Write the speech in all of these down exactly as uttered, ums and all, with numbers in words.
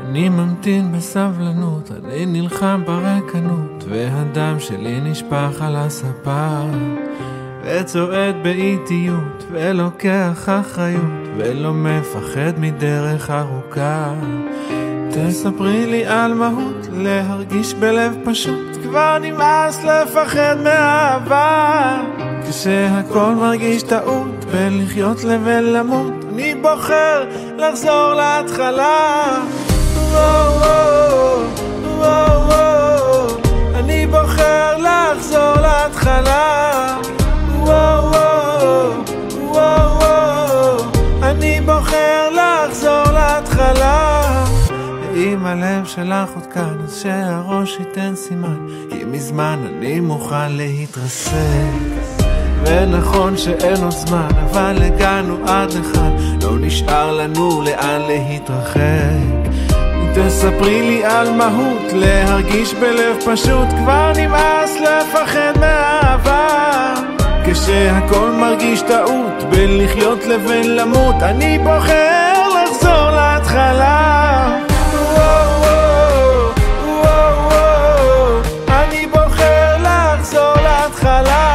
אני ממתין בסבלנות, אני נלחם ברקנות, והדם שלי נשפך על הספה, וצועד באיטיות, ולוקח אחריות, ולא מפחד מדרך ארוכה. תספרי לי על מהות, להרגיש בלב פשוט, כבר נמאס לפחד מהאהבה. כשהכל מרגיש טעות, בין לחיות לבין למות, אני בוחר לחזור להתחלה. וואו, וואו, וואו, וואו, אני בוחר לחזור להתחלה. וואו, וואו, וואו, וואו, אני בוחר לחזור להתחלה. אם הלב שלך עוד כאן, אז שהראש ייתן סימן, כי מזמן אני מוכן להתרסק. ונכון שאין עוד זמן, אבל הגענו עד לכאן, לא נשאר לנו לאן להתרחק. תספרי לי על מהות, להרגיש בלב פשוט, כבר נמאס לפחד מהאהבה. כשהכל מרגיש טעות, בין לחיות לבין למות, אני בוחר לחזור להתחלה. וואו, וואו, וואו, וואו, אני בוחר לחזור להתחלה.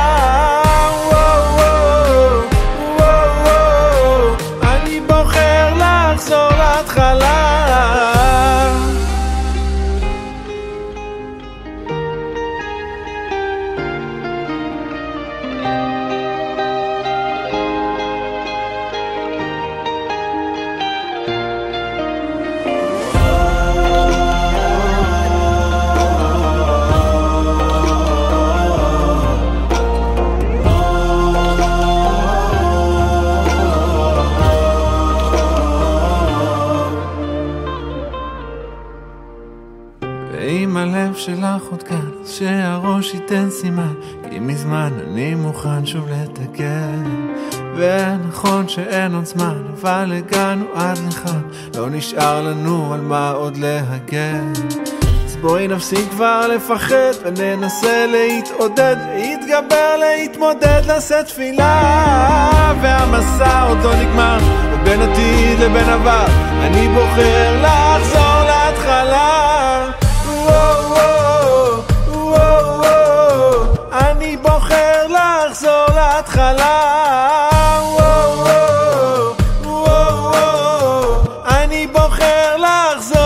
ואם הלב שלך עוד כאן, שהראש ייתן סימן, כי מזמן אני מוכן שוב לתקן. ונכון שאין עוד זמן, אבל הגענו עד לכאן, לא נשאר לנו על מה עוד להגן. אז בואי נפסיק כבר לפחד, וננסה להתעודד, להתגבר, להתמודד, נעשה תפילה. והמסע עוד לא נגמר, ובין עתיד לבין עבר, אני בוחר לחזור להתחלה. וואו, וואו, וואו, וואו, אני בוחר לחזור להתחלה. וואו, וואו, וואו, וואו, אני בוחר לחזור